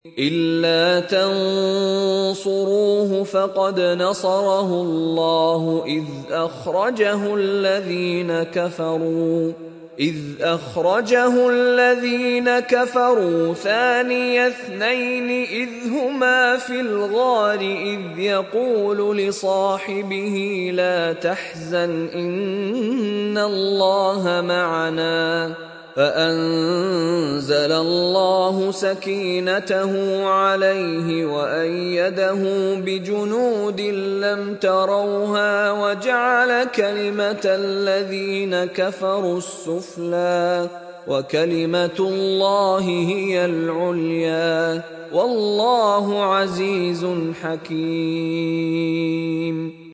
إِلَّا تَنصُرُوهُ فَقَدْ نَصَرَهُ اللَّهُ إِذْ أَخْرَجَهُ الَّذِينَ كَفَرُوا ثَانِيَ اثْنَيْنِ إِذْ هُمَا فِي الْغَارِ إِذْ يَقُولُ لِصَاحِبِهِ لَا تَحْزَنْ إِنَّ اللَّهَ مَعَنَا فَأَنزَلَ اللَّهُ سَكِينَتَهُ عَلَيْهِ وَأَيَّدَهُ بِجُنُودٍ لَّمْ تَرَوْهَا وَجَعَلَ كَلِمَةَ الَّذِينَ كَفَرُوا السُّفْلَىٰ وَكَلِمَةُ اللَّهِ هِيَ الْعُلْيَا وَاللَّهُ عَزِيزٌ حَكِيمٌ.